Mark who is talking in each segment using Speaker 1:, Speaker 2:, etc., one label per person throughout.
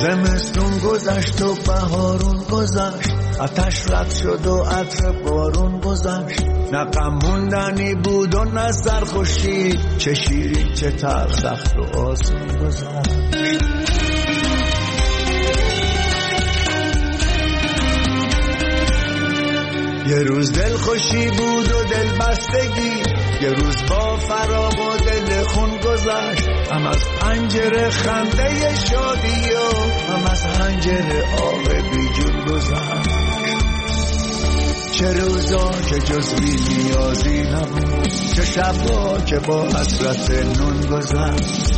Speaker 1: زمستون گذشت و بهارون گذشت، آتش رد شد و عطر بارون گذشت. نه غم موندنی بود و نه سرخوشی، چه شیرین چه تلخ، سخت و آسون گذشت. یه روز دل خوشی بود و دل بستگی، یه روز با فراق و دل خون گذشت. هم از پنجره خنده شادی و هم از حنجره آه بی جون گذشت. چه روزا که جز بی نیازی نبود، چه شبا که با حسرت نون گذشت.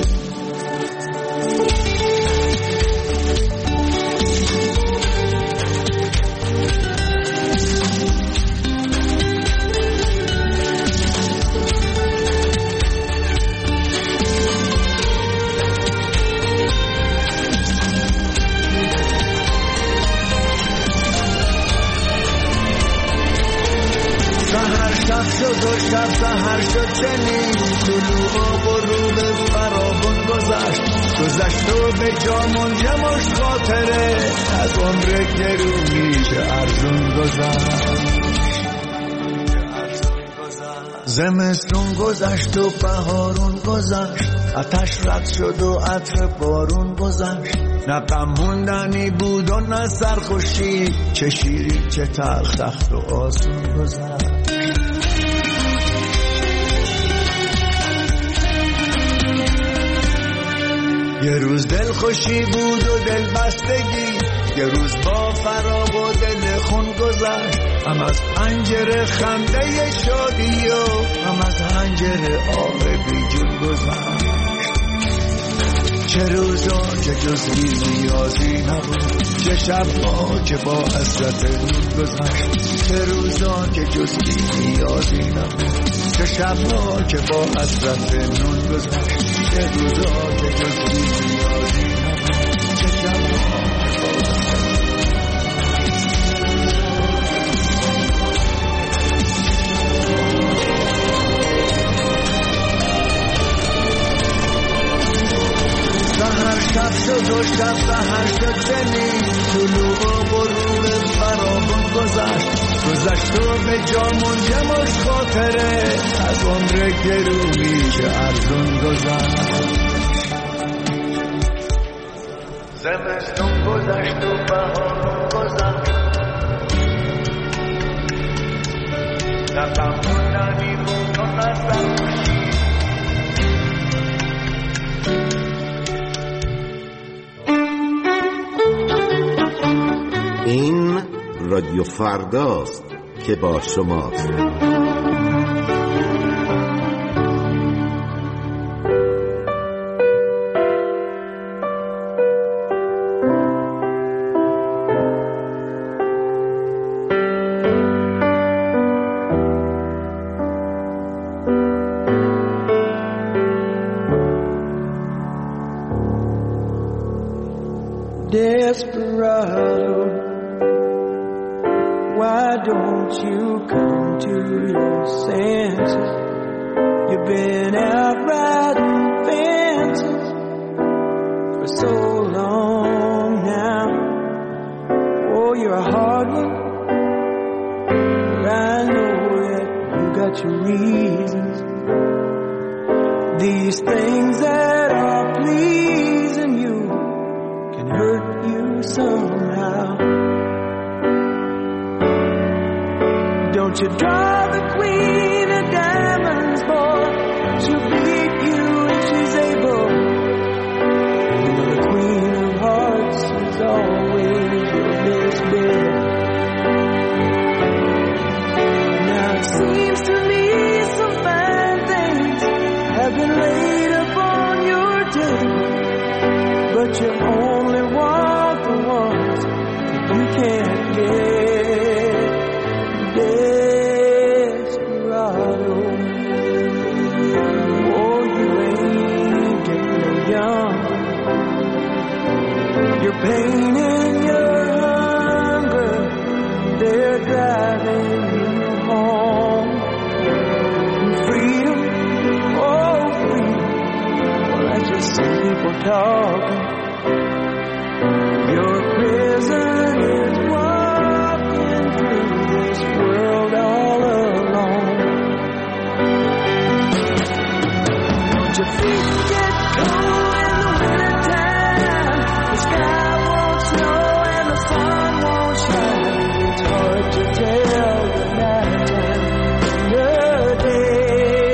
Speaker 1: شد و شب سحر شد چنین، طلوع و غروب فراوان گذشت. گذشت و به جا منجمش خاطره، از عمر گرونی چه ارزون گذشت. زمستون گذشت و بهارون گذشت، آتش رد شد و عطر بارون گذشت. نه غم موندنی بود و نه سرخوشی، چه شیرین چه تلخ، سخت و آسون گذشت. یه روز دل خوشی بود و دل بستگی، یه روز با فراق و دل خون گذشت. هم از پنجره خنده شادی و هم از حنجره آه بی جون گذشت. چه روزا که جز بی نیازی نبود، چه شبا که با حسرت نون گذشت. چه روزا که جز بی نیازی نبود، چه شبا که با حسرت نون گذشت. چه روزا که جز بی نیازی نبود، چه شبا شب شد و شب سحر شد چنین، طلوع و غروب فراوان گذشت. گذشت و به جا منجمش خاطره، از عمر گرونی چه ارزون گذشت. زمستون گذشت و بهارون گذشت، نه غم موندنی بود و نه سرخوشی.
Speaker 2: این رادیو فرداست که با شماست.
Speaker 3: Desperado, why don't you come to your senses? You've been out riding fences for so long now. Oh, you're a hard one, but I know that you got your reasons. These things that are pleasing you can hurt you somehow. Don't you draw the queen of diamonds, boy. She'll beat you if she's able. You know the queen of hearts is always your best bet. Now it seems to me some fine things have been laid upon your table, but you only want the ones that you can't get. Desperado, oh, you ain't getting no young. Your pain and your hunger, they're driving you home. And freedom, oh, freedom, well, that's just some people talking. your feet get cold in the wintertime? The sky won't snow and the sun won't shine. It's hard to tell the night time the day.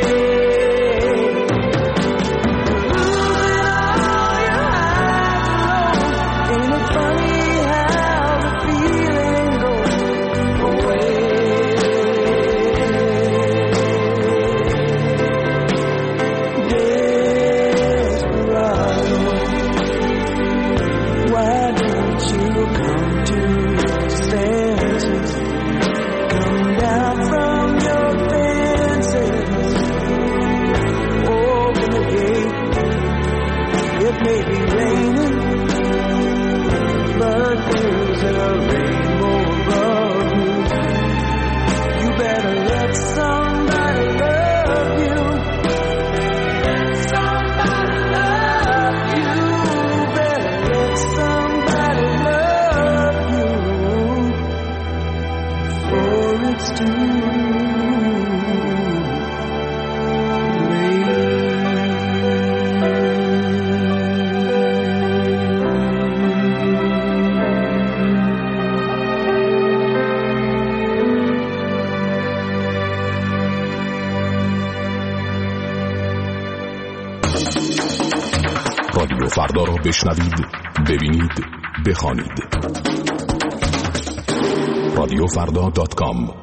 Speaker 3: Losing all your highs and lows. Ain't it funny how the feeling goes away? Desperado, why don't you come to your senses? Come down from your fences. Open the gate. It may be raining, but there's a rainbow above you. You better let somebody love you. Somebody love you. Better let somebody love you. For it's too
Speaker 4: رادیو فردا را بشنوید، ببینید، بخوانید. radiofrda.com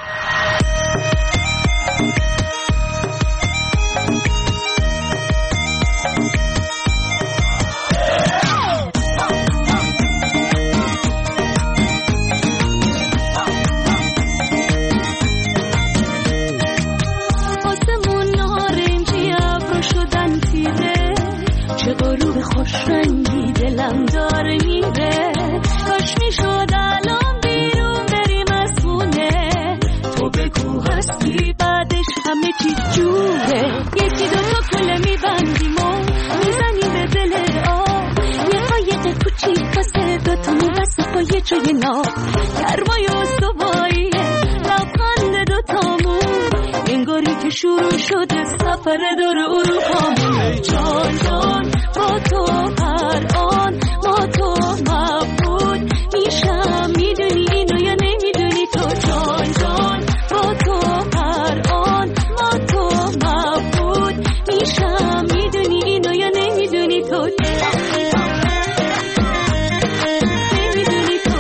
Speaker 5: آسمون نارنجی ابرو شدن تیره، چه غروب خوش رنگی دلم داره میره. کاش میشد الان بیرون بریم از خونه، تو بگو هستی بعدش همه چی جوره. یکی دوتا کله میبندیم و میزنیم به دل آب، یه قایق کوچیک واسه دوتامون واسه پای جای ناب. گرمای استواییه لبخند دوتامون، انگاری که شروع شده سفر دور اروپامون. ای جان جان با تو هر آن ما تو مبهوت میشم، میدونی اینو یا نمیدونی تو؟ جان جان با تو هر آن ما تو مبهوت میشم، میدونی اینو یا نمیدونی تو؟ نمیدونی تو؟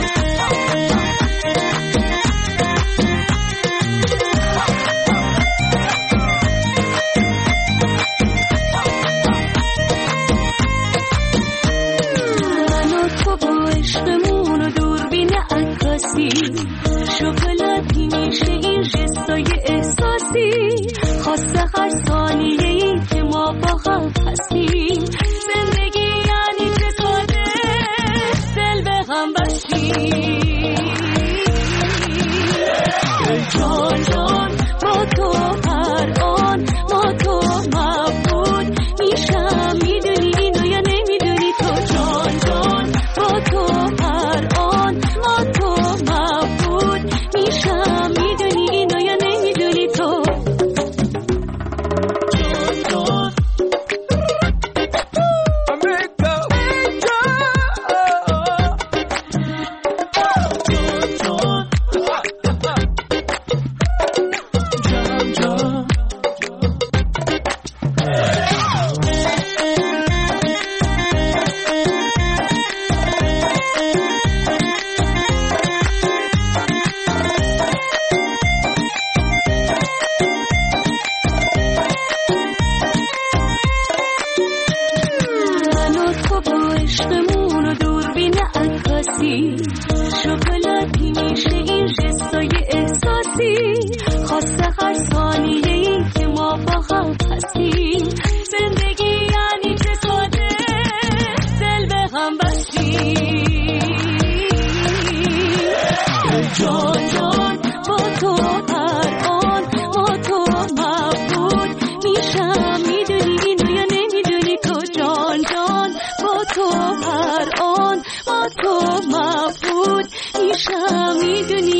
Speaker 5: من و تو با عشقمون و دوربین عکاسی، شکلاتی میشه این جستای احساسی. خواسته هر ثانیه‌ای که ما با هم هستیم، زندگی یعنی چه ساده دل به هم بستیم. ای جان جان با تو هر آن ما تو مبهوت میشم، میدونی اینو یا نمیدونی تو؟ جان جان با تو هر آن ما تو مبهوت میشم، میدونی اینو یا نمیدونی تو؟ جان من و تو با عشقمون و دوربین عکاسی، شکلاتی میشه این جستای احساسی. خواسته هر ثانیه‌ای که ما با هم هستیم، زندگی یعنی چه ساده دل به هم بستیم. جان جان با تو هر آن ما تو مبهوت میشم، میدونی اینو یا نمیدونی تو؟ جان جان با تو هر آن ما تو مبهوت میشم، میدونی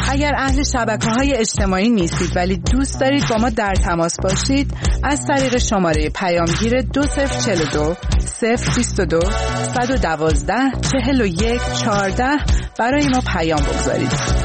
Speaker 6: اگر اهل شبکه‌های اجتماعی نیستید ولی دوست دارید با ما در تماس باشید، از طریق شماره پیامگیر 2042 022 112 41 14 برای ما پیام بگذارید.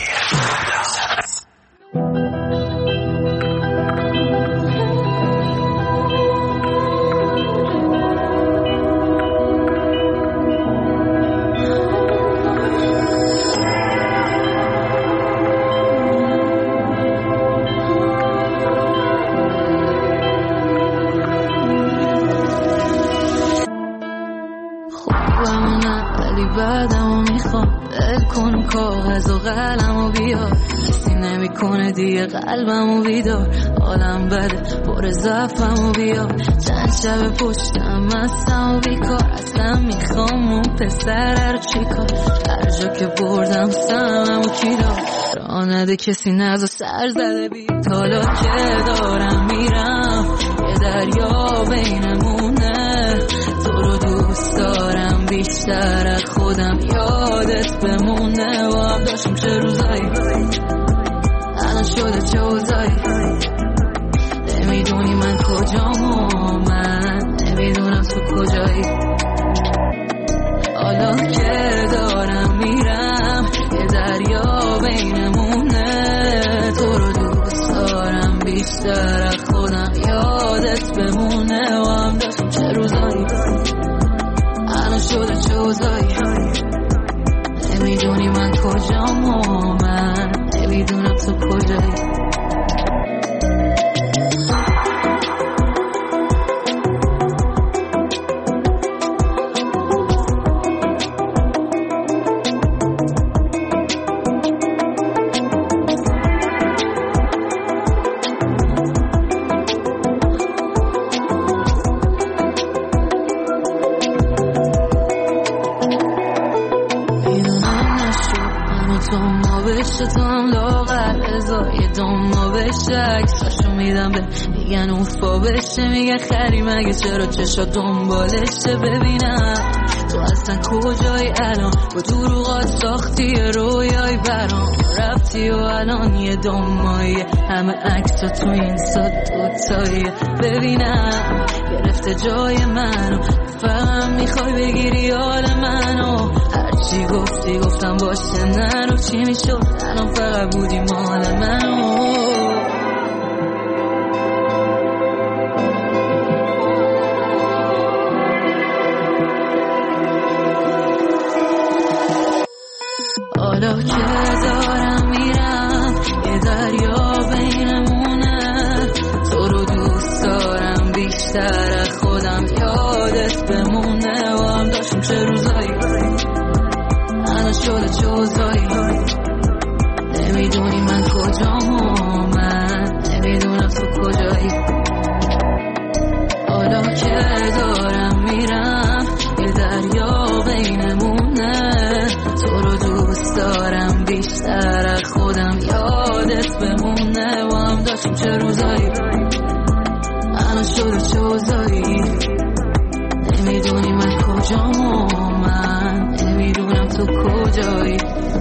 Speaker 5: بعدمو میخوام ول کن کاغذ و قلمو بیار، کسی نمیکنه دیگه قلبمو بیدار، حالم بده پر ضعفمو بیار، چند شب پشتم مستم و بیکار، اصلا میخوام اون پسر رو چیکار، هر جا که بردم سممو کی دار، راه نده کسی نزا سر زده بی، حالا که دارم میرم یه دریا بینمونه، تو رو دوست دارم بیشتر از خودم، یادت بمونه و هم داشتیم چه روزایی، الان شده چه اوضاعی، نمیدونی من کجام و من نمیدونم تو کجایی، حالا که دارم میرم یه دریا بینمونه، تو رو دوست دارم بیشتر از خودم، یادت بمونه و هم داشتیم چه روزایی، الان شده چه اوضاعی، نمیدونی من کجام و من نمیدونم تو کجایی. عکساشو میدم به میگن اوفا بشه، میگن خری مگه چرا چشا دنبالشه، ببینم تو اصلا کجایی الان، با دروغات ساختی رویای برام، رفتی و الان یه دنمایی، همه عکسا تو این ساد دوتاییه، ببینم گرفته جای منو، فقط میخوای بگیری حال منو، هرچی گفتی گفتم باشه نرو، چی میشد الان فقط بودی مال منو، حالا که دارم میرم یه دریا بینمونه، تو رو دوست دارم بیشتر از خودم، یادت بمونه و هم داشتیم چه روزایی، الان شده چه اوضاعی، نمیدونی من کجام و من نمیدونم تو کجایی، حالا که دارم میرم یه دریا بینمونه، تو رو دوست دارم بیشتر از خودم، یادت بمونه و هم داشتیم چه روزایی، الان شده چه اوضاعی، نمیدونی من کجام و من نمیدونم تو کجایی.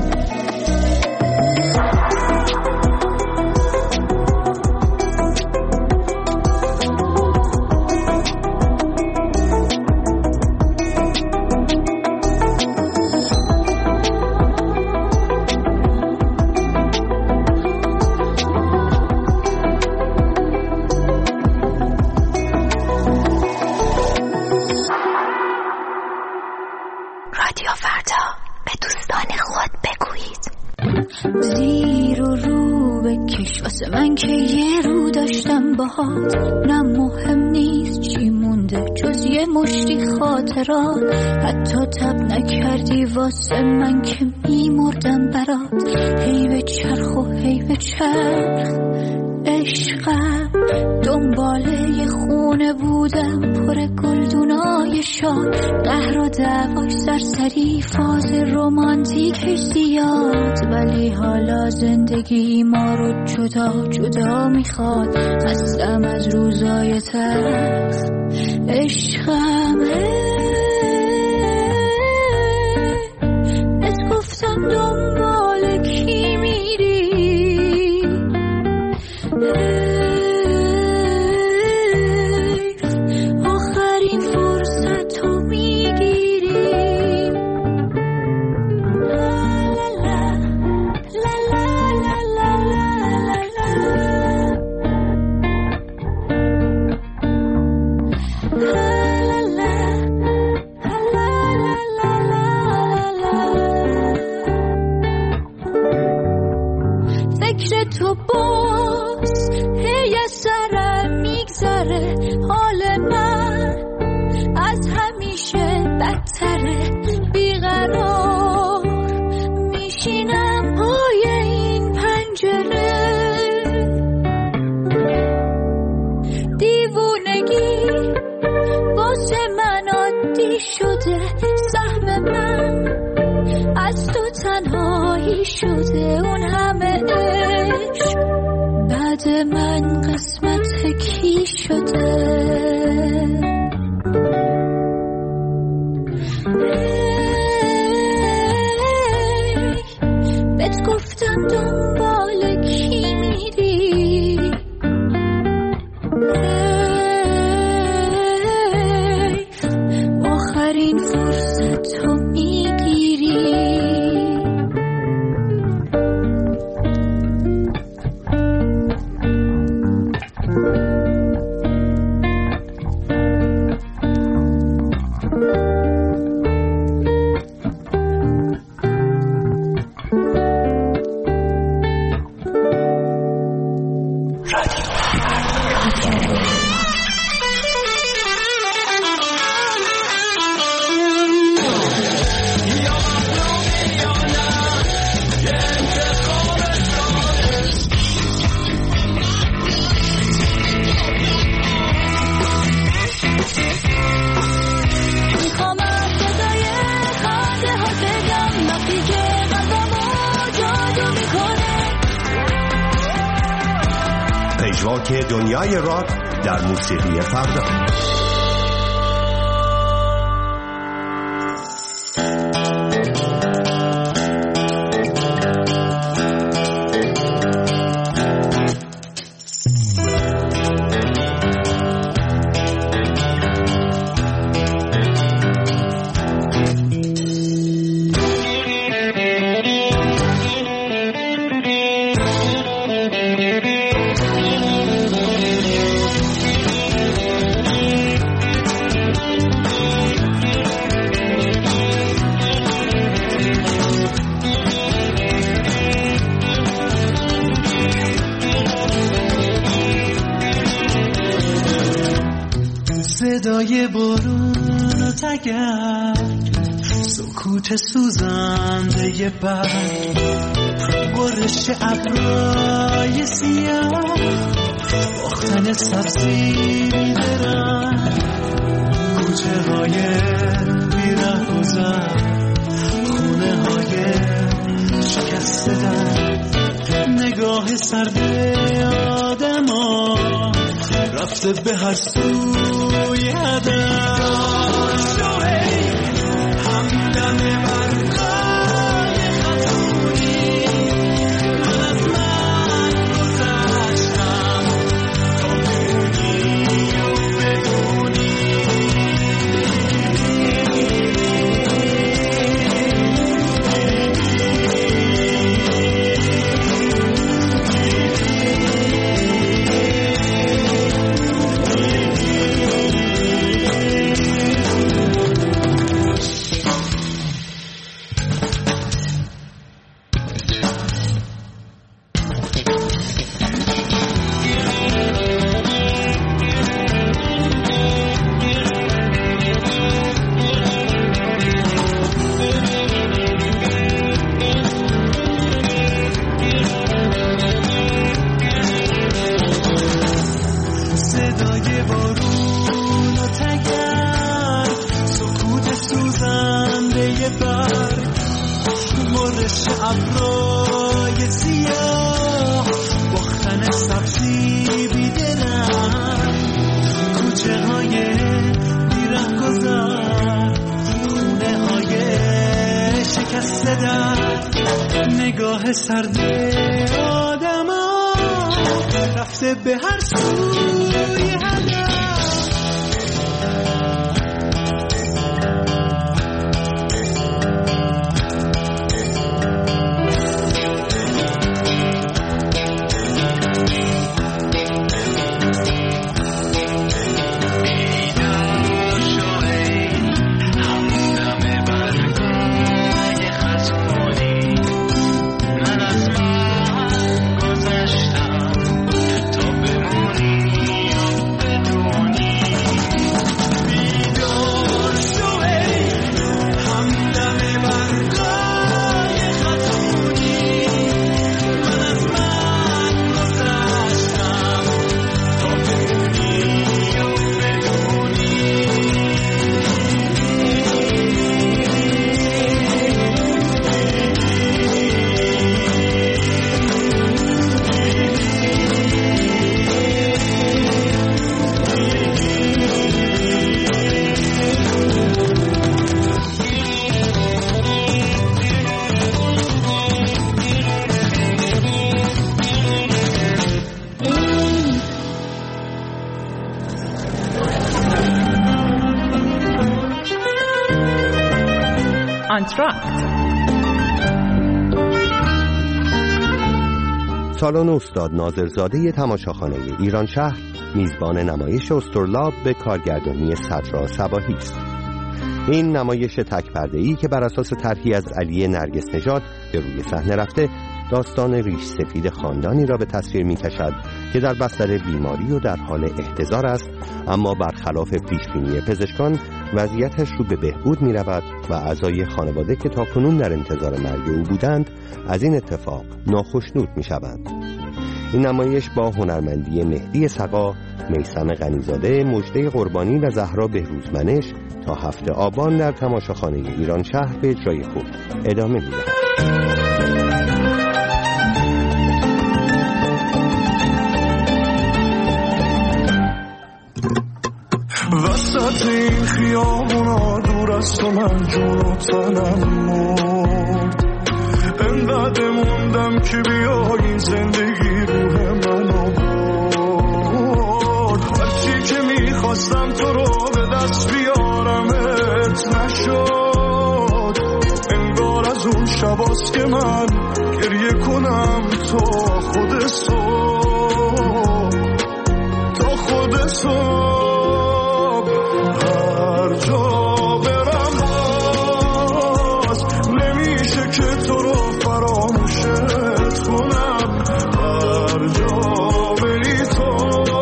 Speaker 7: رادیو فردا، به دوستان خود بگویید.
Speaker 8: زیر و رو بکش واسه من که یه رو داشتم باهات، نه مهم نیست چی مونده جز یه مشتی خاطرات، حتی تب نکردی واسه من که میمردم برات، هی به چرخ و هی به چرخ عشقم، دنباله یه خونه بودم پر گلدونای شاد، قهر و دعواش سرسری، فاز رومانتیکش زیاد، ولی حالا زندگی ما رو جدا جدا میخواد، خستم از روزای تلخ عشقم، ات گفتم دنبال کی میری تو باز هی از سرم میگذره، حال من از همیشه بدتره، بیقرار میشینم پای این پنجره. دیوونگی واسه من عادی شده، سهم من از تو تنهایی شده، اون همه عشق بعد من قسمت کی شده؟ بهت گفتم دنبال کی میری، آخرین فرصت تو میگیری.
Speaker 9: پژواک دنیای راک در موسیقی فردا.
Speaker 1: صدای بارون و تگرگ، سکوت سوزنده برگ، برش ابرای سیاه، باختن سبزی بیدرنگ، کوچه های بیره گذر، خونه های شکسته در، نگاه سرد آدم ها رفته به هر سوی هدف. همدم برقای خطونی من از من گذشتم، تا بدونی و بدونی. ابرای سیاه، باختن سبزی بیدرنگ، کوچه های بیره گذر، خونه های شکسته در، نگاه سرد آدم ها رفته به هر سوی هدف.
Speaker 6: آنتراکت.
Speaker 9: سالن استاد ناظرزاده تماشاخانه ایران شهر میزبان نمایش استرلاب به کارگردانی صدرا صباحی است. این نمایش تک پرده‌ای که بر اساس طرحی از علی نرگس نژاد به روی صحنه رفته، داستان ریش سفید خاندانی را به تصویر می‌کشد که در بستر بیماری و در حال احتضار است، اما برخلاف پیشبینی پزشکان وضعیتش رو به بهبود می‌رود و اعضای خانواده که تاکنون در انتظار مرگ او بودند از این اتفاق ناخشنود می‌شوند. این نمایش با هنرمندی مهدی سقا، میثم غنیزاده، مژده قربانی و زهرا بهروزمنش تا 7 آبان در تماشاخانه ایران شهر به اجرای خود ادامه می‌دهد.
Speaker 1: وسط این خیابونا دور از تو من جون و تنم مرد، انقدر موندم که بیایی زندگی روح منو برد. هرچی که میخواستم تو رو به دست بیارمت نشد، انگار از اون شباست که من گریه کنم تا خود صبح، تا خود صبح. هر جا برم باز نمیشه که تو رو فراموشت کنم، هر جا بری تو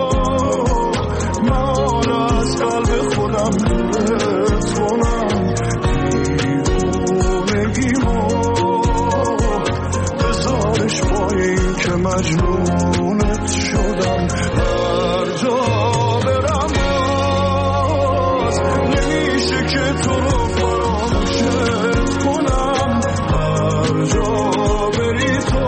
Speaker 1: من از قلب خودم دورت کنم. دیوونگیمو بذارش با این که مجنونت شدم، هر جا برم که تو رو فراموشت کنم، هر جا بری تو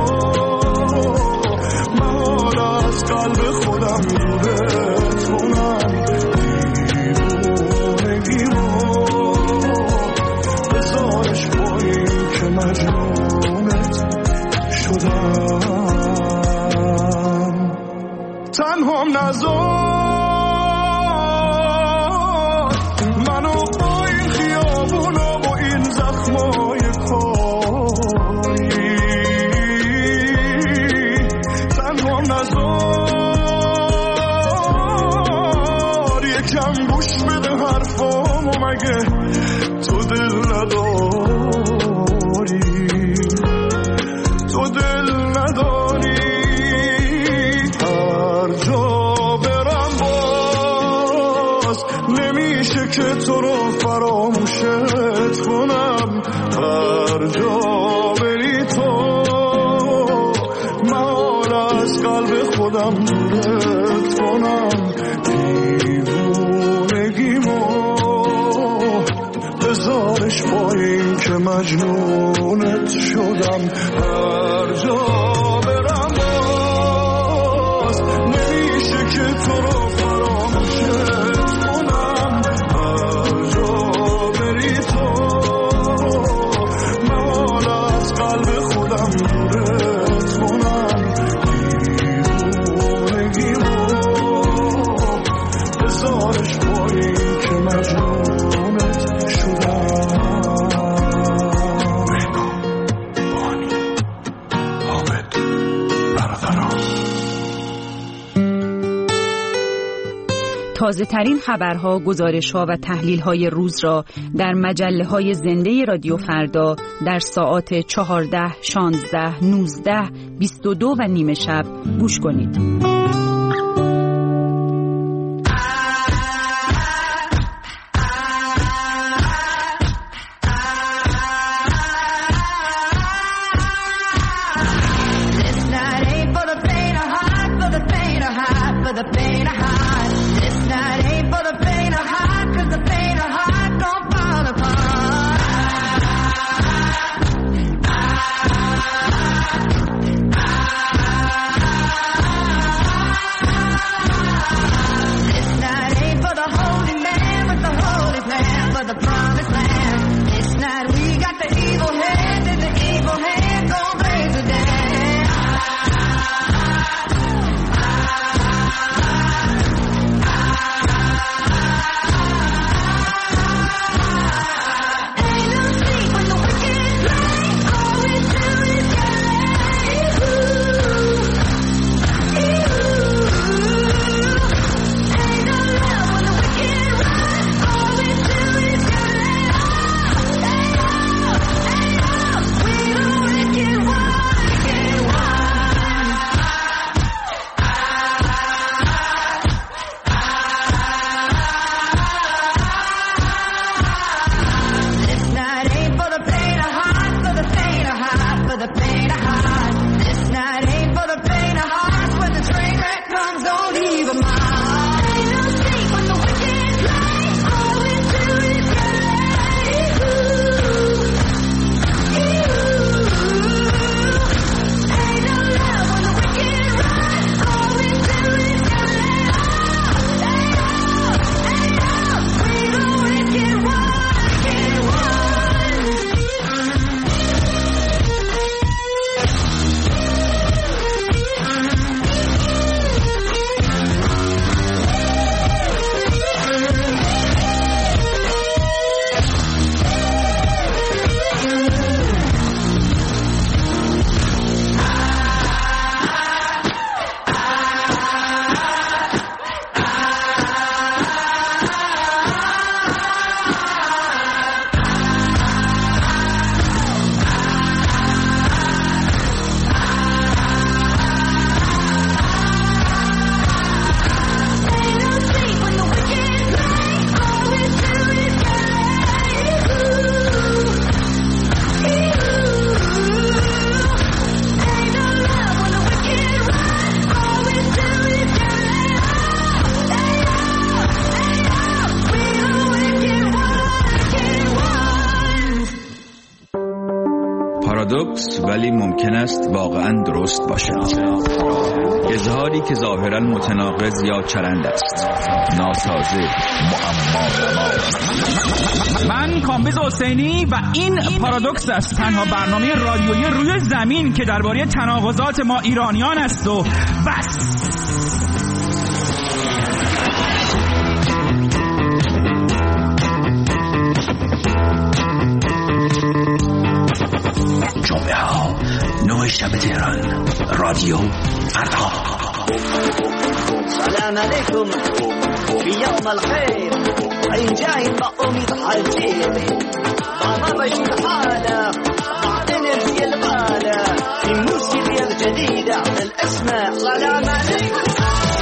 Speaker 1: من از قلب خودم دورت کنم. دیوونگیمو بذارش با این که مجنونت شدم. تنهام نذار منو با این خیابونا و این زخمای کاری، تنها نذار یکم گوش بده حرفامو، مگه تو دل نداری، تو دل نداری. هر جا برم باز نمیشه که تو رو فراموشت کنم، هر جا بری تو من از قلب خودم دورت کنم. دیوونگیمو بذارش با این که مجنونت شدم، هر جا برم باز نمیشه که تو رو فراموشت کنم، هر جا بری تو من از قلب خودم دورت کنم. دیوونگیمو بذارش با این که مجنونت شدم. بانی حامد برادران.
Speaker 10: تازه ترین خبرها، گزارش‌ها و تحلیل‌های روز را در مجله‌های زنده رادیو فردا در ساعات 14، 16، 19، 22 و نیم شب گوش کنید.
Speaker 11: پارادوکس ولی ممکن است واقعا درست باشد. اظهاری که ظاهرا متناقض یا چرند است، ناسازه، معما.
Speaker 12: من کامبیز حسینی و این پارادوکس است، تنها برنامه رادیویی روی زمین که درباره تناقضات ما ایرانیان است و بس.
Speaker 13: جمعه ها 9 شب تهران، رادیو فردا.
Speaker 14: سلام علیکم فی یوم الخیر، این جایی با امید حجیبی بابا بشید حالا بعد انرژی البالا في موسيقى الجديدة الاسماء. سلام عليكم.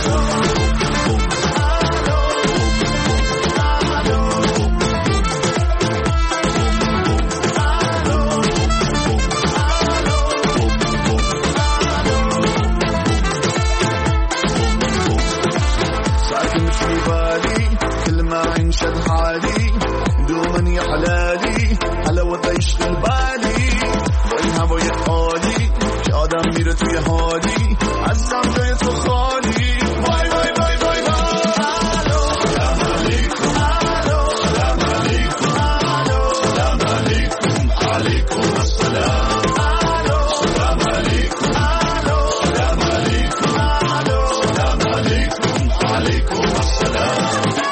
Speaker 14: شد حالي دوما يا حلالي حلاوة يشغل بالي وين هوای عالی که آدم میره توی حالی عزم جای تو خالی. وای وای وای وای سلام علیکم سلام علیکم سلام علیکم علیکم السلام سلام علیکم سلام علیکم سلام علیکم علیکم السلام.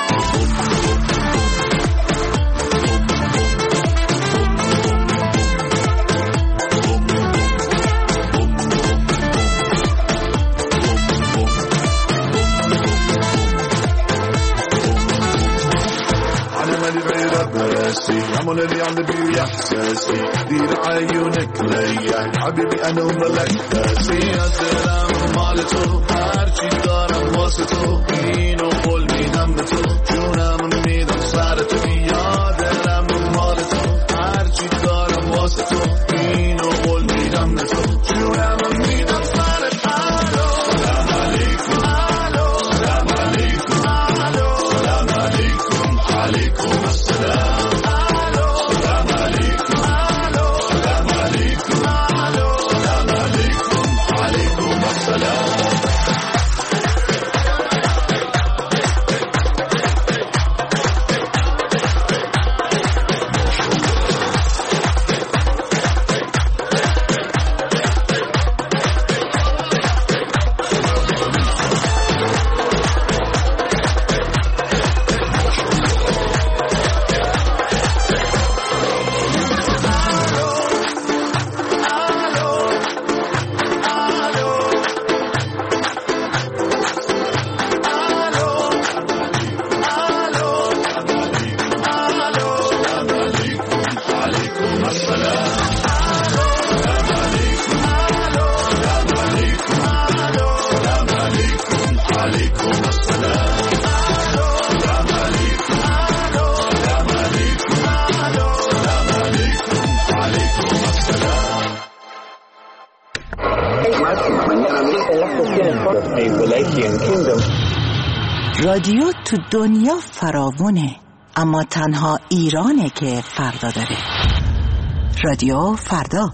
Speaker 14: همون اللي عم بيه احساسي دير عيونك ليا حبيبي انا وملك داسي ادرام مالتو هرچی دارم واسه تو اینو قول میدم به تو جونم میدم سر تو یادم مالتو هرچی دارم واسه تو اینو قول میدم به تو جونم میدم سر تو. سلام علیکم سلام علیکم سلام علیکم علیکم السلام.
Speaker 15: رادیو تو دنیا فراوونه، اما تنها ایرانه که فردا داره. رادیو فردا.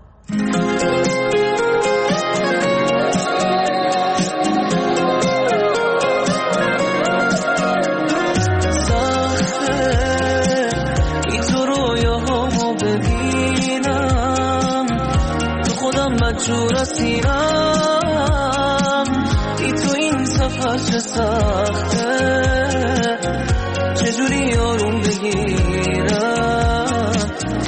Speaker 3: ای تو رویاهامو ببینم، تو خودم مجبور اسیرم، ای تو این سفر چه سخته، چجوری آروم بگیرم،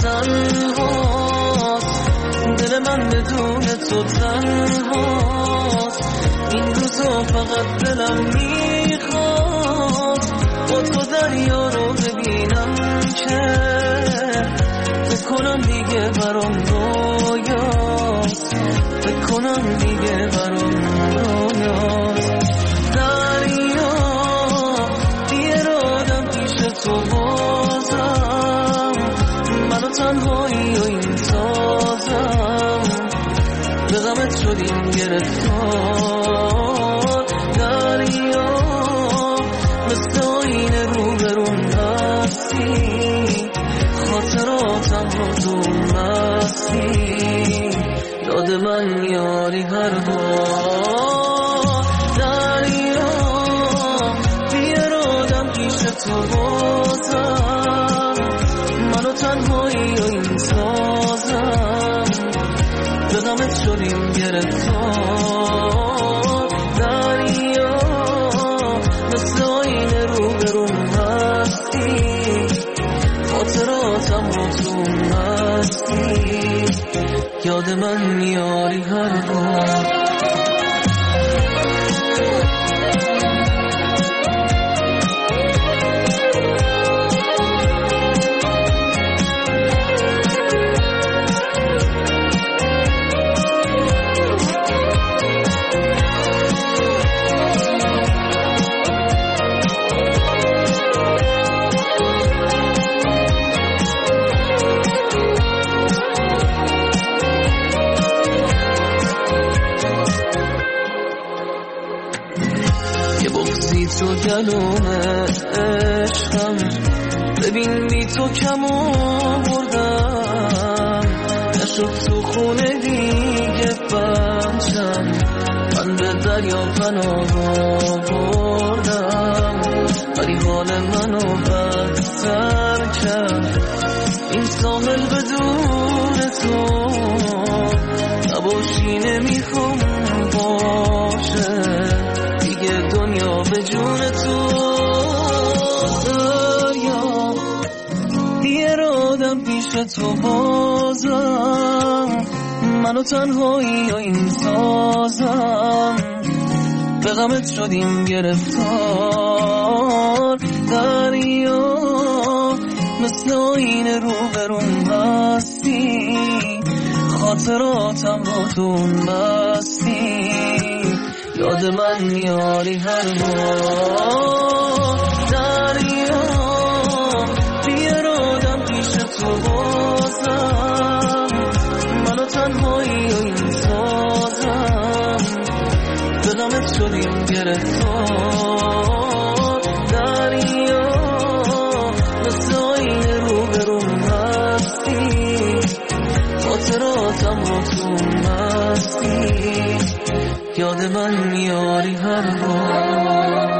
Speaker 3: تنهاست دل من بدون تو، تنهاست این روزا، فقط دلم میخواست با تو دریا رو ببینم که بکنم دیگه برام رویاست، بکنم دیگه برام رویاست. دریا بیرادم پیش تو بازم، منو تنهایی و این سازم، به غمت شدیم گرفتار. دریا مثل آینه رو برون هستی، خاطراتم رو تو مستی، یاد من یاری هر بار دریا بیار آدم پیش تو بازم منو تنهایی و این سازم به غمت شدیم گرفتار دریا مثل آینه رو برون هستی خاطراتم رو تو هستی یاد من میاری هر بار تو گلوم عشقم ببین بی تو کم آوردم نشد تو خونه دیگه بچم من به دریا پناه آوردم ولی حال منو بدتر کرد این ساحل بدون تو نباشی نمیخوام باشه دیگه دنیا به جون تو دریا دیگه آدم پیش تو بازم منو تنهایی و این سازم به غمت شدیم گرفتار دریا مثل آینه رو برون بستی خاطراتم رو تون بستی یاد من میاری هر بار دریا بیار آدم پیش تو بازم منو تنهایی و این سازم به غمت شدیم گرفتار دریا مثل آینه رو برون هستی خاطراتم رو تو مستی یاد من میاری هر بار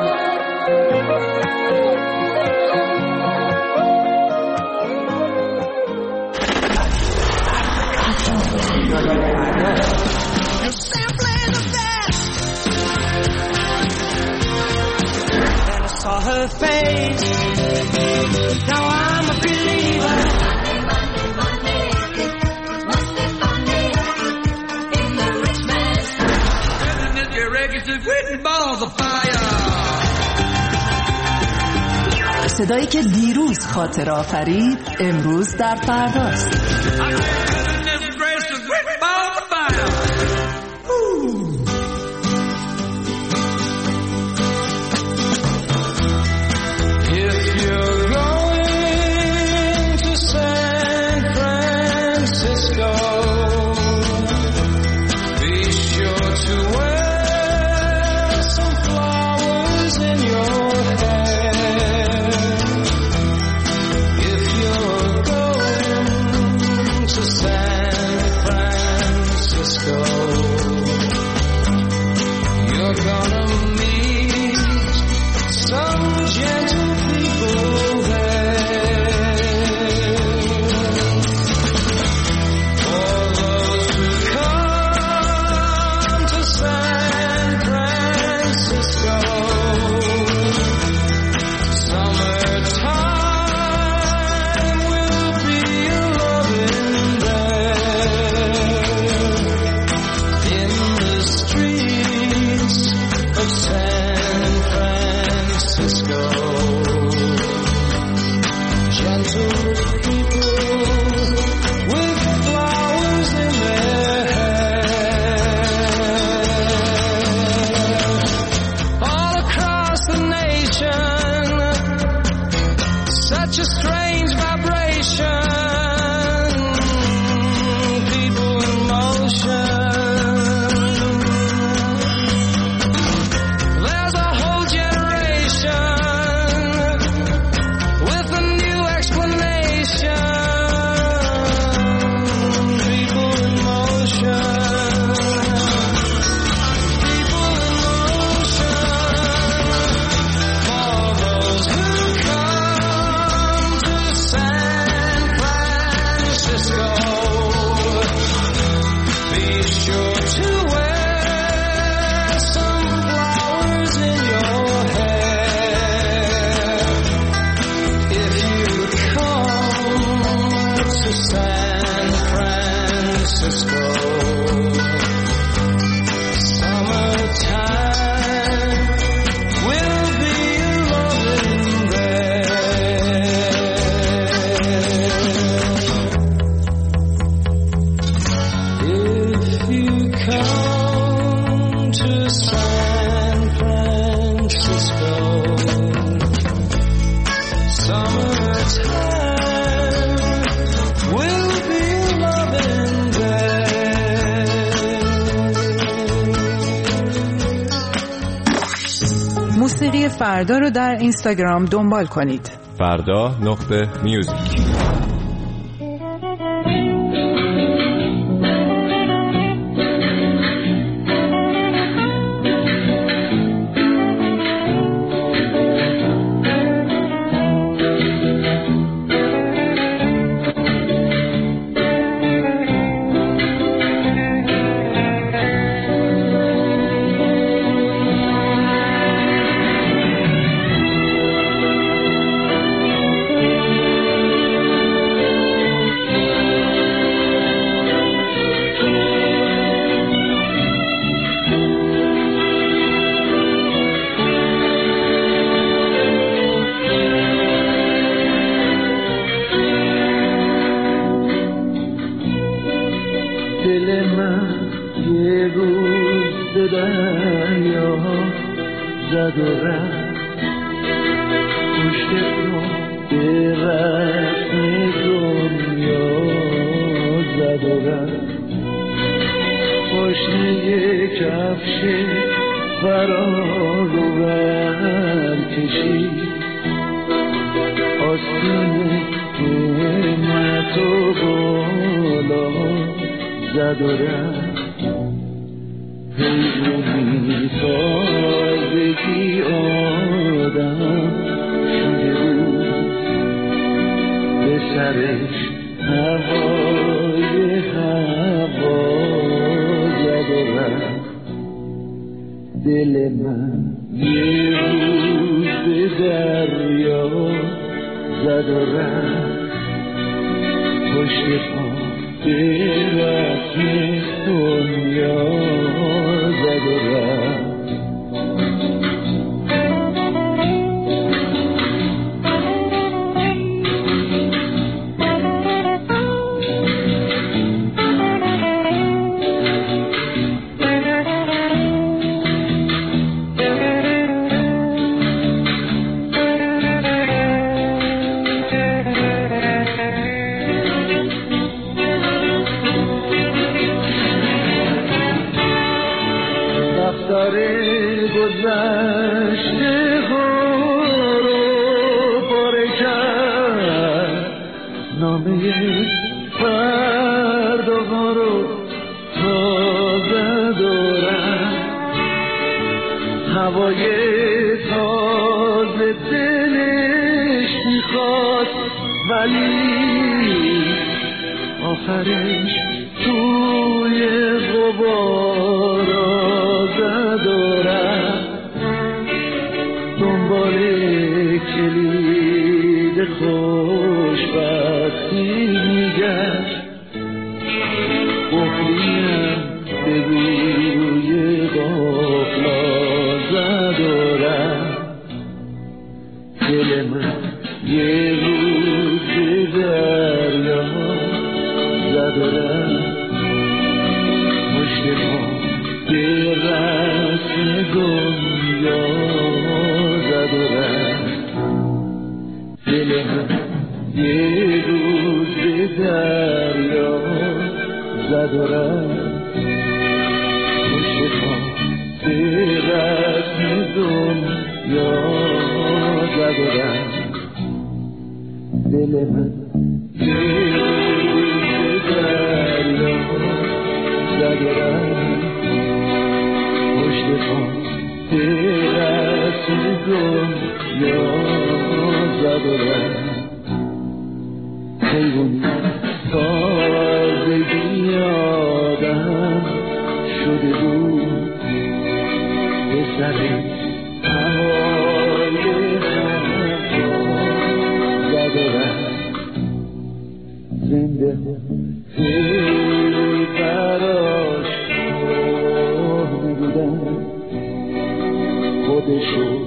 Speaker 3: Saw her face. Now I'm a believer. Must be funny in the rich man's living in your regular written balls of fire.
Speaker 15: صدایی که دیروز خاطر آفرید امروز در فرداست.
Speaker 3: To San Francisco. Summertime will be loving there.
Speaker 6: موسیقی فردا رو در اینستاگرام دنبال کنید.
Speaker 16: فردا.music.
Speaker 3: دل من یه روز به دریا زد و رفت پشت پا به رسم دنیا زد و رفت هوای تازه دلش میخواد ولی آخرش توی غبارا زد و رفت دنبال کلید خوشبختی میگشت قفلیم به روی قفلا زد و رفت دل من یه روز به دریا زد و رفت پشت پا به رسم دنیا زد و رفت دل من یه روز به دریا زد و رفت پشت پا به رسم دنیا زد و رفت دل من یه روز به دریا زد و رفت پشت پا به رسم دنیا زد و رفت حیوانی تازگی آدم شده بود به سر هوای زد و رفت زنده خیلی براش ماه میبودن خودشو